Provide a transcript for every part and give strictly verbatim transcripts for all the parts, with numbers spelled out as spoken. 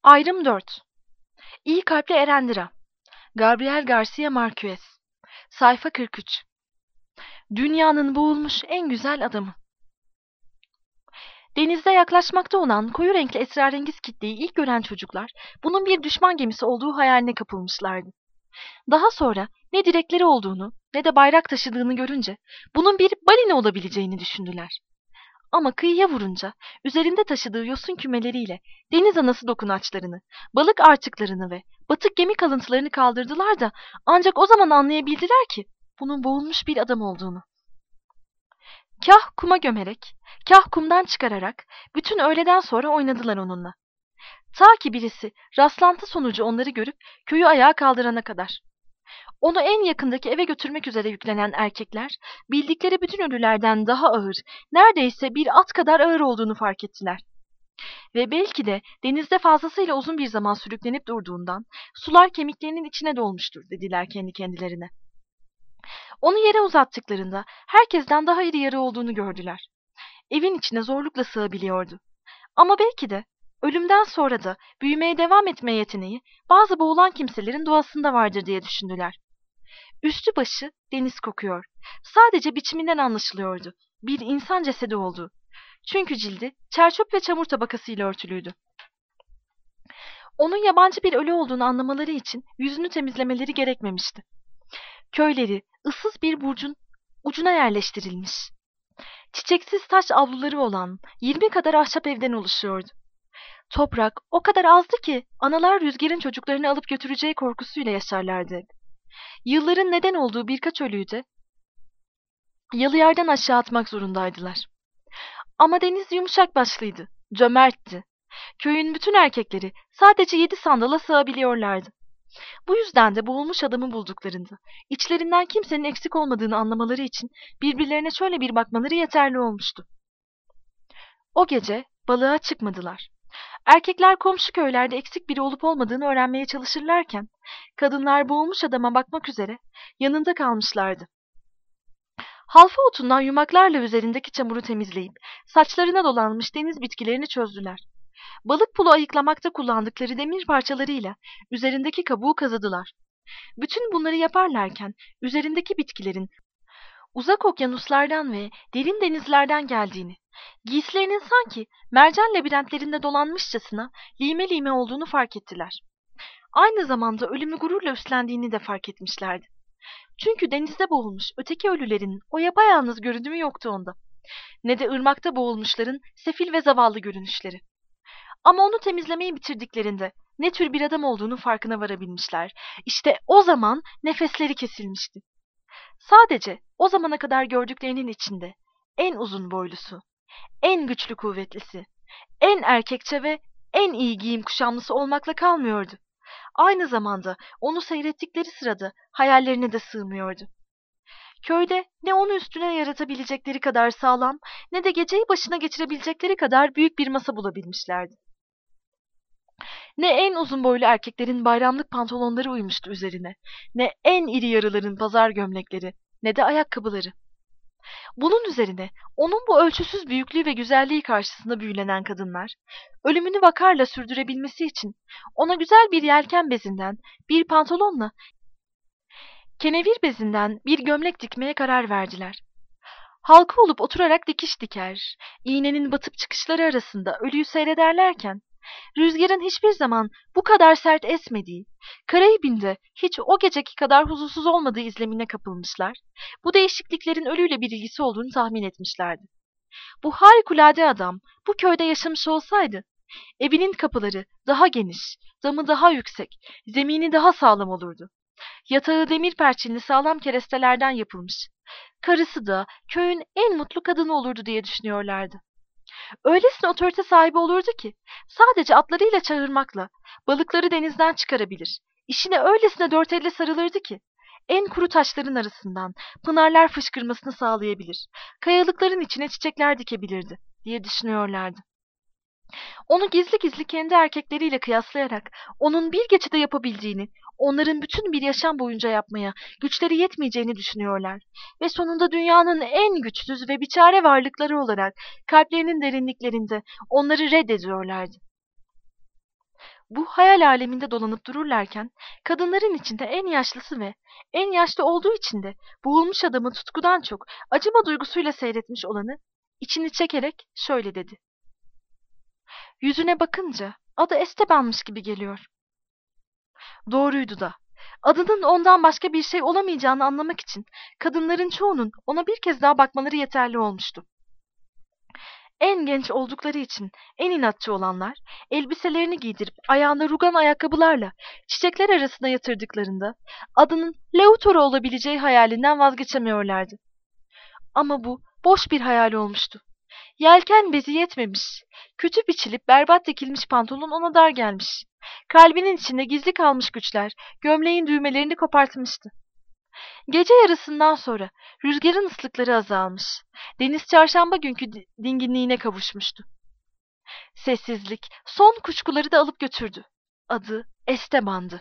Ayrım dört. İyi kalpli Erendira. Gabriel Garcia Marquez. Sayfa kırk üç. Dünyanın boğulmuş en güzel adamı. Denizde yaklaşmakta olan koyu renkli esrarengiz kitleyi ilk gören çocuklar, bunun bir düşman gemisi olduğu hayaline kapılmışlardı. Daha sonra ne direkleri olduğunu ne de bayrak taşıdığını görünce bunun bir balina olabileceğini düşündüler. Ama kıyıya vurunca üzerinde taşıdığı yosun kümeleriyle deniz anası dokunaçlarını, balık artıklarını ve batık gemi kalıntılarını kaldırdılar da ancak o zaman anlayabildiler ki bunun boğulmuş bir adam olduğunu. Kah kuma gömerek, kah kumdan çıkararak bütün öğleden sonra oynadılar onunla. Ta ki birisi rastlantı sonucu onları görüp köyü ayağa kaldırana kadar. Onu en yakındaki eve götürmek üzere yüklenen erkekler, bildikleri bütün ölülerden daha ağır, neredeyse bir at kadar ağır olduğunu fark ettiler. Ve belki de denizde fazlasıyla uzun bir zaman sürüklenip durduğundan, sular kemiklerinin içine dolmuştur dediler kendi kendilerine. Onu yere uzattıklarında herkesten daha iri yarı olduğunu gördüler. Evin içine zorlukla sığabiliyordu. Ama belki de ölümden sonra da büyümeye devam etme yeteneği bazı boğulan kimselerin doğasında vardır diye düşündüler. Üstü başı deniz kokuyor. Sadece biçiminden anlaşılıyordu. Bir insan cesedi olduğu. Çünkü cildi çerçöp ve çamur tabakasıyla örtülüydü. Onun yabancı bir ölü olduğunu anlamaları için yüzünü temizlemeleri gerekmemişti. Köyleri ıssız bir burcun ucuna yerleştirilmiş. Çiçeksiz taş avluları olan yirmi kadar ahşap evden oluşuyordu. Toprak o kadar azdı ki analar rüzgarın çocuklarını alıp götüreceği korkusuyla yaşarlardı. Yılların neden olduğu birkaç ölüyü de yalı yerden aşağı atmak zorundaydılar. Ama deniz yumuşak başlıydı, cömertti. Köyün bütün erkekleri sadece yedi sandala sığabiliyorlardı. Bu yüzden de boğulmuş adamı bulduklarında içlerinden kimsenin eksik olmadığını anlamaları için birbirlerine şöyle bir bakmaları yeterli olmuştu. O gece balığa çıkmadılar. Erkekler komşu köylerde eksik biri olup olmadığını öğrenmeye çalışırlarken kadınlar boğulmuş adama bakmak üzere yanında kalmışlardı. Halfa otundan yumaklarla üzerindeki çamuru temizleyip saçlarına dolanmış deniz bitkilerini çözdüler. Balık pulu ayıklamakta kullandıkları demir parçalarıyla üzerindeki kabuğu kazıdılar. Bütün bunları yaparlarken üzerindeki bitkilerin uzak okyanuslardan ve derin denizlerden geldiğini, giysilerinin sanki mercan labirentlerinde dolanmışçasına lime lime olduğunu fark ettiler. Aynı zamanda ölümü gururla üstlendiğini de fark etmişlerdi. Çünkü denizde boğulmuş öteki ölülerin o yapayalnız görünümü yoktu onda. Ne de ırmakta boğulmuşların sefil ve zavallı görünüşleri. Ama onu temizlemeyi bitirdiklerinde ne tür bir adam olduğunu farkına varabilmişler. İşte o zaman nefesleri kesilmişti. Sadece o zamana kadar gördüklerinin içinde en uzun boylusu, en güçlü kuvvetlisi, en erkekçe ve en iyi giyim kuşamlısı olmakla kalmıyordu. Aynı zamanda onu seyrettikleri sırada hayallerine de sığmıyordu. Köyde ne onu üstüne yaratabilecekleri kadar sağlam ne de geceyi başına geçirebilecekleri kadar büyük bir masa bulabilmişlerdi. Ne en uzun boylu erkeklerin bayramlık pantolonları uymuştu üzerine, ne en iri yarıların pazar gömlekleri, ne de ayakkabıları. Bunun üzerine onun bu ölçüsüz büyüklüğü ve güzelliği karşısında büyülenen kadınlar, ölümünü vakarla sürdürebilmesi için ona güzel bir yelken bezinden, bir pantolonla, kenevir bezinden bir gömlek dikmeye karar verdiler. Halka olup oturarak dikiş diker, iğnenin batıp çıkışları arasında ölüyü seyrederlerken, rüzgarın hiçbir zaman bu kadar sert esmediği, Karayibin'de hiç o geceki kadar huzursuz olmadığı izlemine kapılmışlar, bu değişikliklerin ölüyle bir ilgisi olduğunu tahmin etmişlerdi. Bu harikulade adam bu köyde yaşamış olsaydı, evinin kapıları daha geniş, damı daha yüksek, zemini daha sağlam olurdu. Yatağı demir perçinli sağlam kerestelerden yapılmış. Karısı da köyün en mutlu kadını olurdu diye düşünüyorlardı. Öylesine otorite sahibi olurdu ki sadece atlarıyla çağırmakla balıkları denizden çıkarabilir. İşine öylesine dört elle sarılırdı ki en kuru taşların arasından pınarlar fışkırmasını sağlayabilir. Kayalıkların içine çiçekler dikebilirdi diye düşünüyorlardı. Onu gizli gizli kendi erkekleriyle kıyaslayarak onun bir gecede yapabildiğini, onların bütün bir yaşam boyunca yapmaya güçleri yetmeyeceğini düşünüyorlar ve sonunda dünyanın en güçsüz ve biçare varlıkları olarak kalplerinin derinliklerinde onları reddediyorlardı. Bu hayal aleminde dolanıp dururlarken kadınların içinde en yaşlısı ve en yaşlı olduğu için de boğulmuş adamı tutkudan çok acıma duygusuyla seyretmiş olanı içini çekerek şöyle dedi. Yüzüne bakınca adı Esteban'mış gibi geliyor. Doğruydu da. Adının ondan başka bir şey olamayacağını anlamak için kadınların çoğunun ona bir kez daha bakmaları yeterli olmuştu. En genç oldukları için en inatçı olanlar, elbiselerini giydirip ayağına rugan ayakkabılarla çiçekler arasına yatırdıklarında adının Lautaro olabileceği hayalinden vazgeçemiyorlardı. Ama bu boş bir hayal olmuştu. Yelken bezi yetmemiş, kötü biçilip berbat dikilmiş pantolon ona dar gelmiş. Kalbinin içinde gizli kalmış güçler gömleğin düğmelerini kopartmıştı. Gece yarısından sonra rüzgarın ıslıkları azalmış. Deniz çarşamba günkü dinginliğine kavuşmuştu. Sessizlik son kuşkuları da alıp götürdü. Adı Esteban'dı.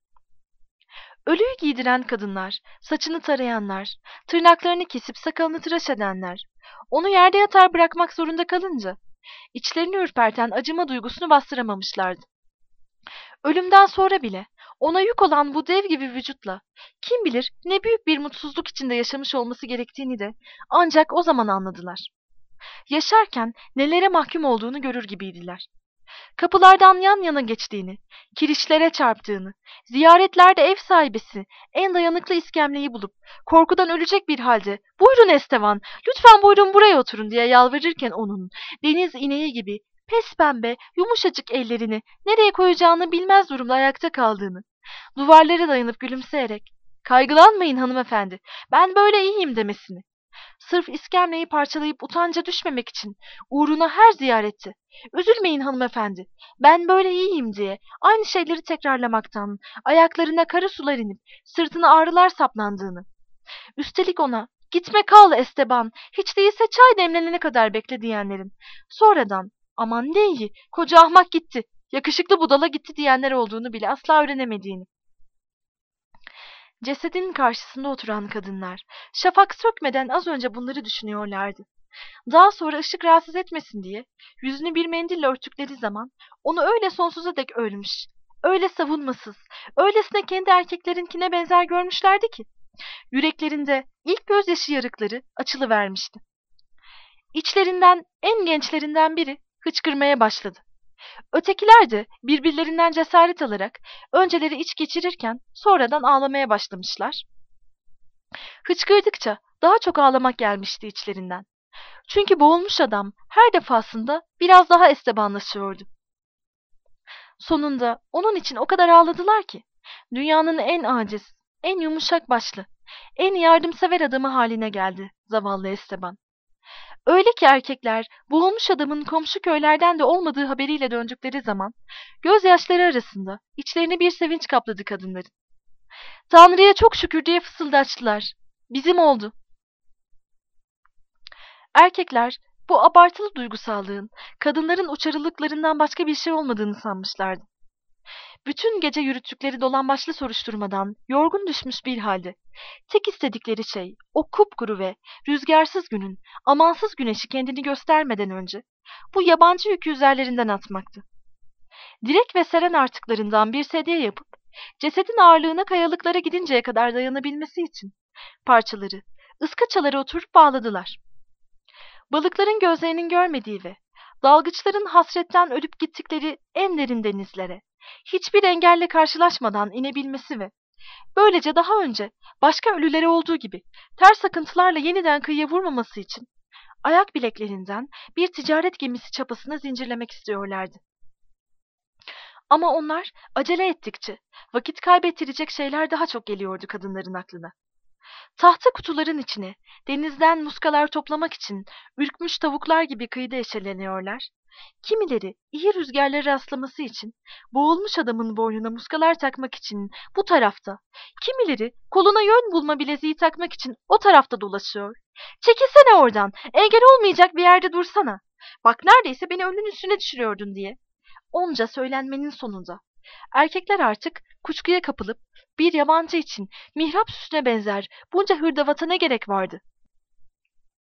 Ölüyü giydiren kadınlar, saçını tarayanlar, tırnaklarını kesip sakalını tıraş edenler, onu yerde yatar bırakmak zorunda kalınca, içlerini ürperten acıma duygusunu bastıramamışlardı. Ölümden sonra bile ona yük olan bu dev gibi vücutla kim bilir ne büyük bir mutsuzluk içinde yaşamış olması gerektiğini de ancak o zaman anladılar. Yaşarken nelere mahkum olduğunu görür gibiydiler. Kapılardan yan yana geçtiğini, kirişlere çarptığını, ziyaretlerde ev sahibesi en dayanıklı iskemleyi bulup korkudan ölecek bir halde "Buyurun Esteban, lütfen buyurun buraya oturun" diye yalvarırken onun deniz ineği gibi pespembe yumuşacık ellerini nereye koyacağını bilmez durumda ayakta kaldığını, duvarlara dayanıp gülümseyerek "Kaygılanmayın hanımefendi, ben böyle iyiyim" demesini, sırf iskemleyi parçalayıp utanca düşmemek için uğruna her ziyarette "Üzülmeyin hanımefendi, ben böyle iyiyim" diye aynı şeyleri tekrarlamaktan ayaklarına kara sular inip sırtına ağrılar saplandığını, üstelik ona "Gitme kal Esteban, hiç değilse çay demlenene kadar bekle" diyenlerin sonradan "Aman ne iyi, koca ahmak gitti, yakışıklı budala gitti" diyenler olduğunu bile asla öğrenemediğini. Cesedin karşısında oturan kadınlar, şafak sökmeden az önce bunları düşünüyorlardı. Daha sonra ışık rahatsız etmesin diye yüzünü bir mendille örttükleri zaman onu öyle sonsuza dek ölmüş, öyle savunmasız, öylesine kendi erkeklerinkine benzer görmüşlerdi ki, yüreklerinde ilk gözyaşı yarıkları açılıvermişti. İçlerinden en gençlerinden biri hıçkırmaya başladı. Ötekiler de birbirlerinden cesaret alarak önceleri iç geçirirken sonradan ağlamaya başlamışlar. Hıçkırdıkça daha çok ağlamak gelmişti içlerinden. Çünkü boğulmuş adam her defasında biraz daha estebanlaşıyordu. Sonunda onun için o kadar ağladılar ki dünyanın en aciz, en yumuşak başlı, en yardımsever adamı haline geldi zavallı Esteban. Öyle ki erkekler boğulmuş adamın komşu köylerden de olmadığı haberiyle döndükleri zaman gözyaşları arasında içlerini bir sevinç kapladı kadınların. "Tanrı'ya çok şükür" diye fısıldaştılar. "Bizim oldu." Erkekler bu abartılı duygusallığın kadınların uçarılıklarından başka bir şey olmadığını sanmışlardı. Bütün gece yürüttükleri dolambaçlı soruşturmadan yorgun düşmüş bir halde tek istedikleri şey o kupkuru ve rüzgarsız günün amansız güneşi kendini göstermeden önce bu yabancı yükü üzerlerinden atmaktı. Direk ve seren artıklarından bir sedye yapıp cesedin ağırlığına kayalıklara gidinceye kadar dayanabilmesi için parçaları ıskaçalara oturup bağladılar. Balıkların gözlerinin görmediği ve dalgıçların hasretten ölüp gittikleri en derin denizlere hiçbir engelle karşılaşmadan inebilmesi ve böylece daha önce başka ölülere olduğu gibi ters akıntılarla yeniden kıyıya vurmaması için ayak bileklerinden bir ticaret gemisi çapasına zincirlemek istiyorlardı. Ama onlar acele ettikçe vakit kaybettirecek şeyler daha çok geliyordu kadınların aklına. Tahta kutuların içine denizden muskalar toplamak için ürkmüş tavuklar gibi kıyıda eşeleniyorlar. Kimileri iyi rüzgarlara rastlaması için boğulmuş adamın boynuna muskalar takmak için bu tarafta, kimileri koluna yön bulma bileziği takmak için o tarafta dolaşıyor. "Çekilsene oradan, engel olmayacak bir yerde dursana. Bak neredeyse beni önünün üstüne düşürüyordun" diye. Onca söylenmenin sonunda erkekler artık kuşkuya kapılıp bir yabancı için mihrap süsüne benzer bunca hırdavata ne gerek vardı?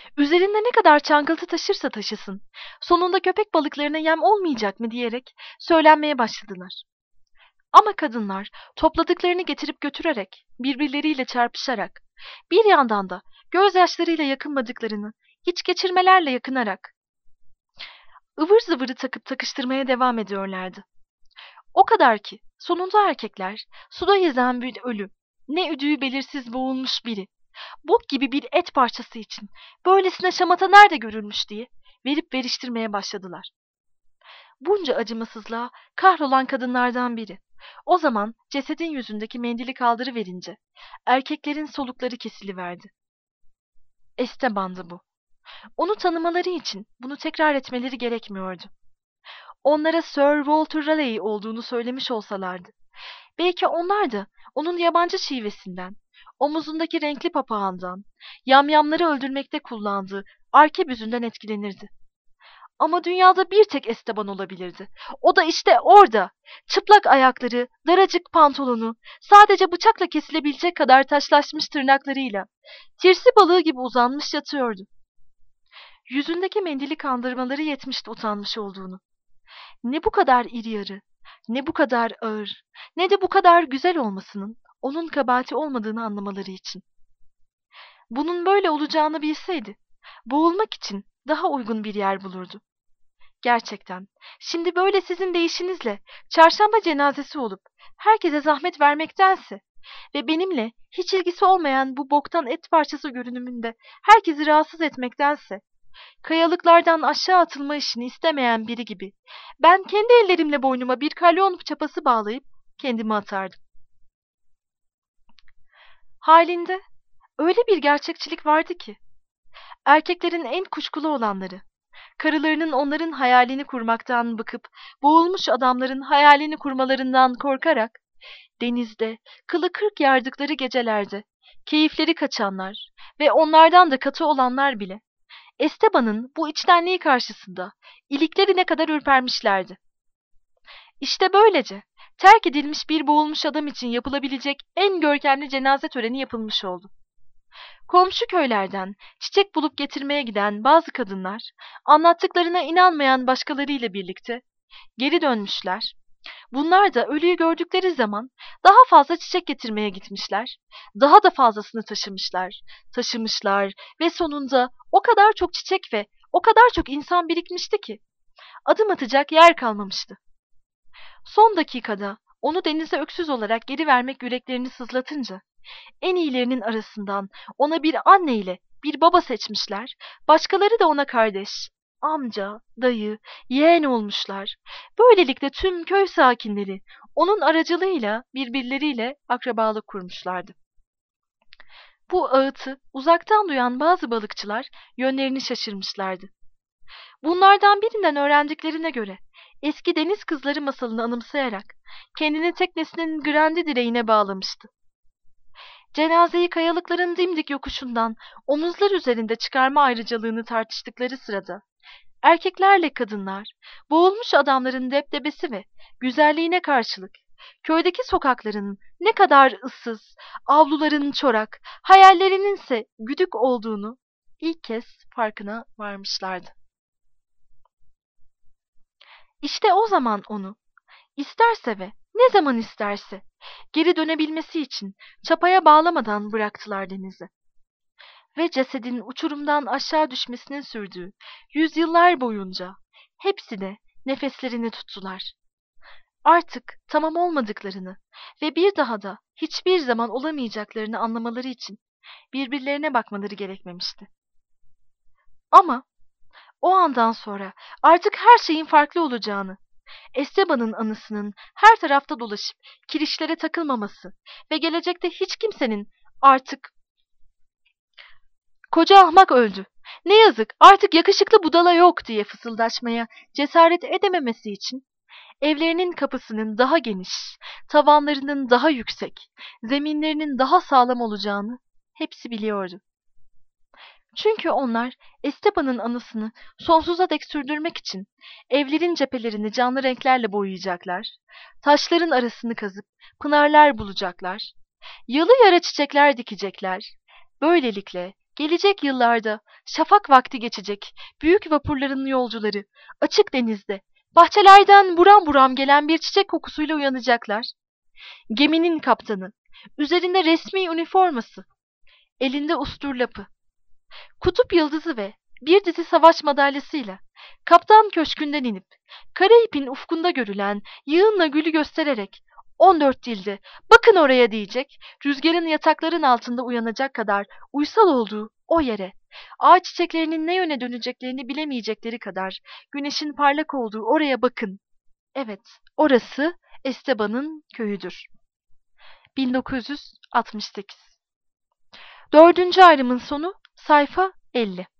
Üzerinde ne kadar çangıltı taşırsa taşısın, sonunda köpek balıklarına yem olmayacak mı diyerek söylenmeye başladılar. Ama kadınlar topladıklarını getirip götürerek, birbirleriyle çarpışarak, bir yandan da gözyaşlarıyla yakınmadıklarını iç geçirmelerle yakınarak, ıvır zıvırı takıp takıştırmaya devam ediyorlardı. O kadar ki sonunda erkekler suda yüzen bir ölü, ne üdüğü belirsiz boğulmuş biri, bok gibi bir et parçası için böylesine şamata nerede görülmüş diye verip veriştirmeye başladılar. Bunca acımasızlığa kahrolan kadınlardan biri, o zaman cesedin yüzündeki mendili kaldırıverince erkeklerin solukları kesiliverdi. Esteban'dı bu. Onu tanımaları için bunu tekrar etmeleri gerekmiyordu. Onlara Sir Walter Raleigh olduğunu söylemiş olsalardı, belki onlar da onun yabancı şivesinden, omuzundaki renkli papağandan, yamyamları öldürmekte kullandığı arkebüzünden etkilenirdi. Ama dünyada bir tek Esteban olabilirdi. O da işte orada. Çıplak ayakları, daracık pantolonu, sadece bıçakla kesilebilecek kadar taşlaşmış tırnaklarıyla, tirsi balığı gibi uzanmış yatıyordu. Yüzündeki mendili kandırmaları yetmişti utanmış olduğunu. Ne bu kadar iri yarı, ne bu kadar ağır, ne de bu kadar güzel olmasının onun kabahati olmadığını anlamaları için. Bunun böyle olacağını bilseydi, boğulmak için daha uygun bir yer bulurdu. Gerçekten, şimdi böyle sizin deyişinizle çarşamba cenazesi olup herkese zahmet vermektense ve benimle hiç ilgisi olmayan bu boktan et parçası görünümünde herkesi rahatsız etmektense, kayalıklardan aşağı atılma işini istemeyen biri gibi ben kendi ellerimle boynuma bir kalyon çapası bağlayıp kendimi atardım. Halinde öyle bir gerçekçilik vardı ki, erkeklerin en kuşkulu olanları, karılarının onların hayalini kurmaktan bıkıp, boğulmuş adamların hayalini kurmalarından korkarak, denizde, kılı kırk yardıkları gecelerde, keyifleri kaçanlar ve onlardan da katı olanlar bile, Esteban'ın bu içtenliği karşısında iliklerine kadar ürpermişlerdi. İşte böylece terk edilmiş bir boğulmuş adam için yapılabilecek en görkemli cenaze töreni yapılmış oldu. Komşu köylerden çiçek bulup getirmeye giden bazı kadınlar, anlattıklarına inanmayan başkalarıyla birlikte geri dönmüşler. Bunlar da ölüyü gördükleri zaman daha fazla çiçek getirmeye gitmişler, daha da fazlasını taşımışlar, taşımışlar ve sonunda o kadar çok çiçek ve o kadar çok insan birikmişti ki adım atacak yer kalmamıştı. Son dakikada onu denize öksüz olarak geri vermek yüreklerini sızlatınca, en iyilerinin arasından ona bir anne ile bir baba seçmişler, başkaları da ona kardeş, amca, dayı, yeğen olmuşlar. Böylelikle tüm köy sakinleri onun aracılığıyla birbirleriyle akrabalık kurmuşlardı. Bu ağıtı uzaktan duyan bazı balıkçılar yönlerini şaşırmışlardı. Bunlardan birinden öğrendiklerine göre eski deniz kızları masalını anımsayarak kendini teknesinin grandi direğine bağlamıştı. Cenazeyi kayalıkların dimdik yokuşundan omuzlar üzerinde çıkarma ayrıcalığını tartıştıkları sırada, erkeklerle kadınlar, boğulmuş adamların depdebesi ve güzelliğine karşılık, köydeki sokakların ne kadar ıssız, avluların çorak, hayallerinin ise güdük olduğunu ilk kez farkına varmışlardı. İşte o zaman onu, isterse ve ne zaman isterse, geri dönebilmesi için çapaya bağlamadan bıraktılar denize. Ve cesedin uçurumdan aşağı düşmesinin sürdüğü yüzyıllar boyunca hepsi de nefeslerini tuttular. Artık tamam olmadıklarını ve bir daha da hiçbir zaman olamayacaklarını anlamaları için birbirlerine bakmaları gerekmemişti. Ama o andan sonra artık her şeyin farklı olacağını, Esteban'ın anısının her tarafta dolaşıp kirişlere takılmaması ve gelecekte hiç kimsenin artık "Koca ahmak öldü, ne yazık artık yakışıklı budala yok" diye fısıldaşmaya cesaret edememesi için evlerinin kapısının daha geniş, tavanlarının daha yüksek, zeminlerinin daha sağlam olacağını hepsi biliyordu. Çünkü onlar Esteban'ın anısını sonsuza dek sürdürmek için evlerin cephelerini canlı renklerle boyayacaklar, taşların arasını kazıp pınarlar bulacaklar, yalı yara çiçekler dikecekler. Böylelikle Gelecek yıllarda şafak vakti geçecek büyük vapurların yolcuları açık denizde bahçelerden buram buram gelen bir çiçek kokusuyla uyanacaklar. Geminin kaptanı, üzerinde resmi üniforması, elinde usturlapı, kutup yıldızı ve bir dizi savaş madalyasıyla kaptan köşkünden inip Karayip'in ufkunda görülen yığınla gülü göstererek on dört dilde bakın oraya diyecek, rüzgarın yatakların altında uyanacak kadar uysal olduğu o yere, ağaç çiçeklerinin ne yöne döneceklerini bilemeyecekleri kadar güneşin parlak olduğu oraya bakın. Evet, orası Esteban'ın köyüdür. bin dokuz yüz altmış sekiz. Dördüncü ayrımın sonu sayfa elli.